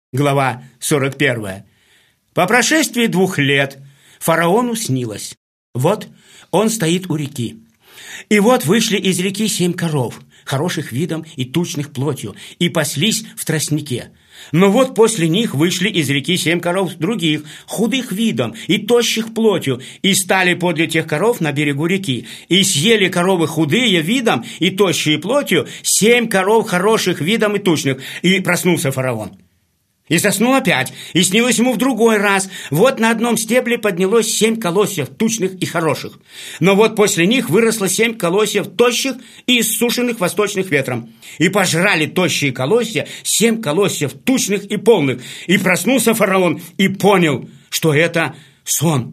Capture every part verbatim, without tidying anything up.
Глава сорок первая. По прошествии двух лет фараону снилось. Вот он стоит у реки. И вот вышли из реки семь коров, хороших видом и тучных плотью, и паслись в тростнике. Но вот после них вышли из реки семь коров других, худых видом и тощих плотью, и стали подле тех коров на берегу реки. И съели коровы худые видом и тощие плотью семь коров хороших видом и тучных. И проснулся фараон. И заснул опять, и снилось ему в другой раз. Вот на одном стебле поднялось семь колосьев, тучных и хороших. Но вот после них выросло семь колосьев тощих и иссушенных восточных ветром. И пожрали тощие колосья семь колосьев тучных и полных. И проснулся фараон и понял, что это сон.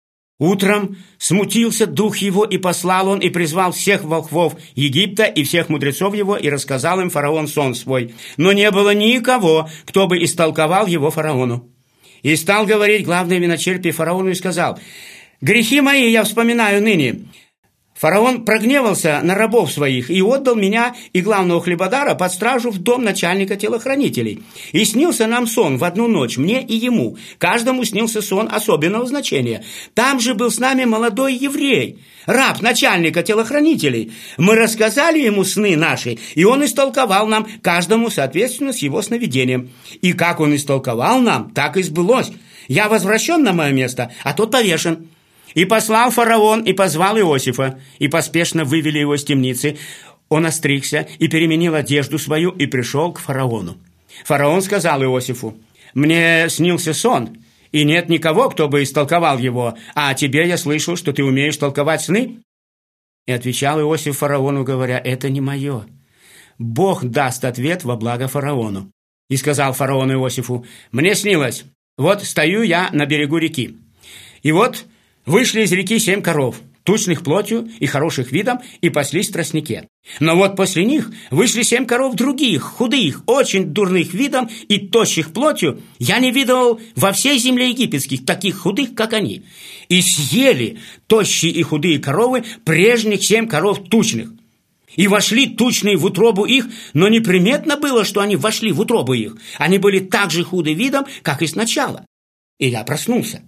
Утром смутился дух его, и послал он, и призвал всех волхвов Египта и всех мудрецов его, и рассказал им фараон сон свой. Но не было никого, кто бы истолковал его фараону. И стал говорить главный виночерпий фараону и сказал: «Грехи мои я вспоминаю ныне. Фараон прогневался на рабов своих и отдал меня и главного хлебодара под стражу в дом начальника телохранителей. И снился нам сон в одну ночь, мне и ему. Каждому снился сон особенного значения. Там же был с нами молодой еврей, раб начальника телохранителей. Мы рассказали ему сны наши, и он истолковал нам, каждому соответственно с его сновидением. И как он истолковал нам, так и сбылось. Я возвращен на мое место, а тот повешен». И послал фараон, и позвал Иосифа, и поспешно вывели его из темницы. Он остригся и переменил одежду свою, и пришел к фараону. Фараон сказал Иосифу: «Мне снился сон, и нет никого, кто бы истолковал его, а о тебе я слышал, что ты умеешь толковать сны». И отвечал Иосиф фараону, говоря: «Это не мое. Бог даст ответ во благо фараону». И сказал фараон Иосифу: «Мне снилось, вот стою я на берегу реки, и вот вышли из реки семь коров, тучных плотью и хороших видом, и паслись в тростнике. Но вот после них вышли семь коров других, худых, очень дурных видом и тощих плотью. Я не видывал во всей земле египетских таких худых, как они. И съели тощие и худые коровы прежних семь коров тучных. И вошли тучные в утробу их, но неприметно было, что они вошли в утробу их. Они были так же худы видом, как и сначала. И я проснулся.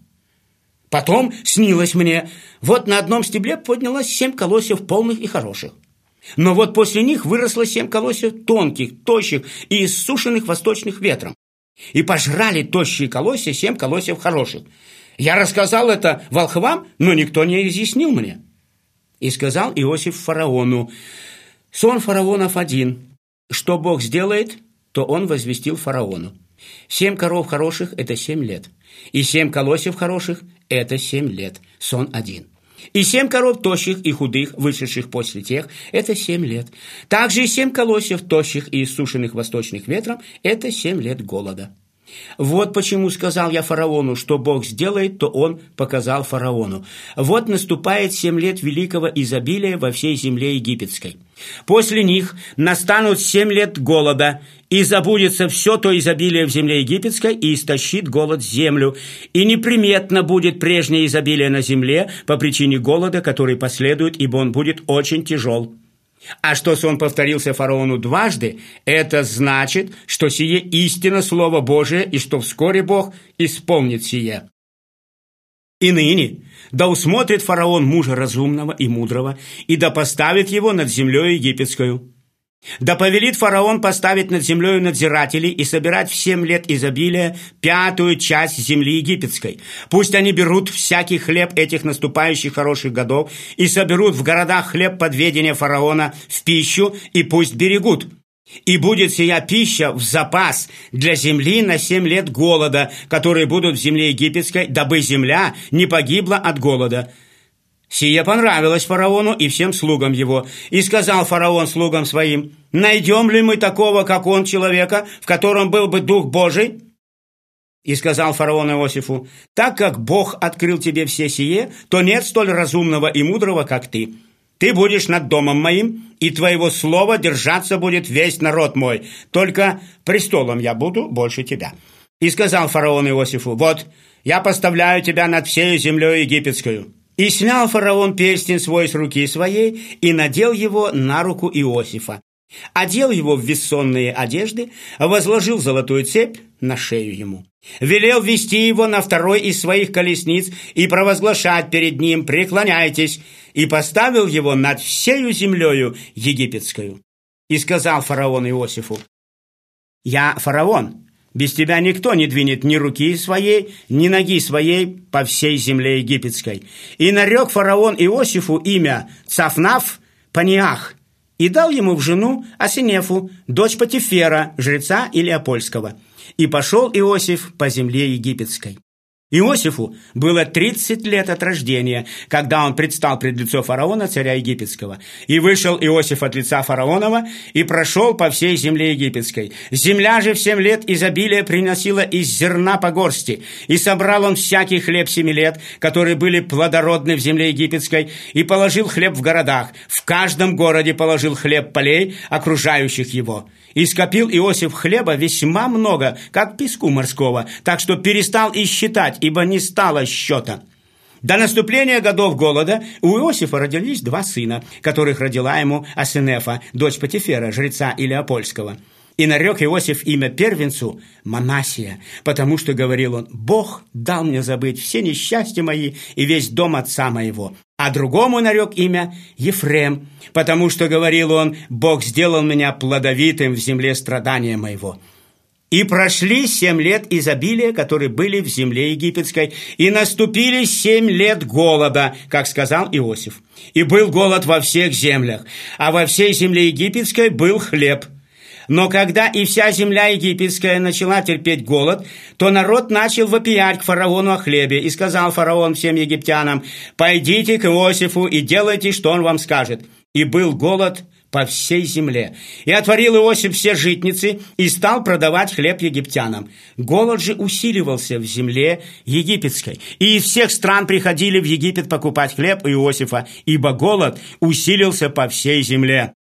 Потом снилось мне, вот на одном стебле поднялось семь колосьев полных и хороших. Но вот после них выросло семь колосьев тонких, тощих и иссушенных восточных ветром. И пожрали тощие колосья семь колосьев хороших. Я рассказал это волхвам, но никто не изъяснил мне. И сказал Иосиф фараону: «Сон фараонов один. Что Бог сделает, то он возвестил фараону. Семь коров хороших – это семь лет. И семь колосьев хороших – это семь лет. Сон один. И семь коров тощих и худых, вышедших после тех – это семь лет. Также и семь колосьев тощих и иссушенных восточных ветром – это семь лет голода. Вот почему сказал я фараону, что Бог сделает, то он показал фараону. Вот наступает семь лет великого изобилия во всей земле египетской. После них настанут семь лет голода, и забудется все то изобилие в земле египетской, и истощит голод землю. И неприметно будет прежнее изобилие на земле по причине голода, который последует, ибо он будет очень тяжел. А что сон повторился фараону дважды, это значит, что сие истинно Слово Божие, и что вскоре Бог исполнит сие. И ныне да усмотрит фараон мужа разумного и мудрого, и да поставит его над землей египетскою. Да повелит фараон поставить над землею надзирателей и собирать в семь лет изобилия пятую часть земли египетской. Пусть они берут всякий хлеб этих наступающих хороших годов и соберут в городах хлеб подведения фараона в пищу, и пусть берегут. И будет сия пища в запас для земли на семь лет голода, которые будут в земле египетской, дабы земля не погибла от голода». Сие понравилось фараону и всем слугам его. И сказал фараон слугам своим: «Найдем ли мы такого, как он, человека, в котором был бы Дух Божий?» И сказал фараон Иосифу: «Так как Бог открыл тебе все сие, то нет столь разумного и мудрого, как ты. Ты будешь над домом моим, и твоего слова держаться будет весь народ мой. Только престолом я буду больше тебя». И сказал фараон Иосифу: «Вот, я поставляю тебя над всей землей египетскую». И снял фараон перстень свой с руки своей и надел его на руку Иосифа. Одел его в вессонные одежды, возложил золотую цепь на шею ему. Велел вести его на второй из своих колесниц и провозглашать перед ним: «Преклоняйтесь!» и поставил его над всею землею египетскую. И сказал фараон Иосифу: «Я фараон, без тебя никто не двинет ни руки своей, ни ноги своей по всей земле египетской». И нарек фараон Иосифу имя Цафнаф Паниах, и дал ему в жену Асинефу, дочь Потифера, жреца Илиопольского. И пошел Иосиф по земле египетской. Иосифу было тридцать лет от рождения, когда он предстал пред лицо фараона, царя египетского. И вышел Иосиф от лица фараонова и прошел по всей земле египетской. Земля же в семь лет изобилия приносила из зерна по горсти. И собрал он всякий хлеб семи лет, которые были плодородны в земле египетской, и положил хлеб в городах. В каждом городе положил хлеб полей, окружающих его. И скопил Иосиф хлеба весьма много, как песку морского, так что перестал и считать, ибо не стало счета. До наступления годов голода у Иосифа родились два сына, которых родила ему Асинефа, дочь Потифера, жреца Илиопольского. И нарек Иосиф имя первенцу Манассия, потому что, говорил он: «Бог дал мне забыть все несчастья мои и весь дом отца моего». А другому нарек имя Ефрем, потому что, говорил он: «Бог сделал меня плодовитым в земле страдания моего». И прошли семь лет изобилия, которые были в земле египетской, и наступили семь лет голода, как сказал Иосиф. И был голод во всех землях, а во всей земле египетской был хлеб. Но когда и вся земля египетская начала терпеть голод, то народ начал вопиять к фараону о хлебе. И сказал фараон всем египтянам: «Пойдите к Иосифу и делайте, что он вам скажет». И был голод по всей земле. И отворил Иосиф все житницы и стал продавать хлеб египтянам. Голод же усиливался в земле египетской. И из всех стран приходили в Египет покупать хлеб у Иосифа, ибо голод усилился по всей земле.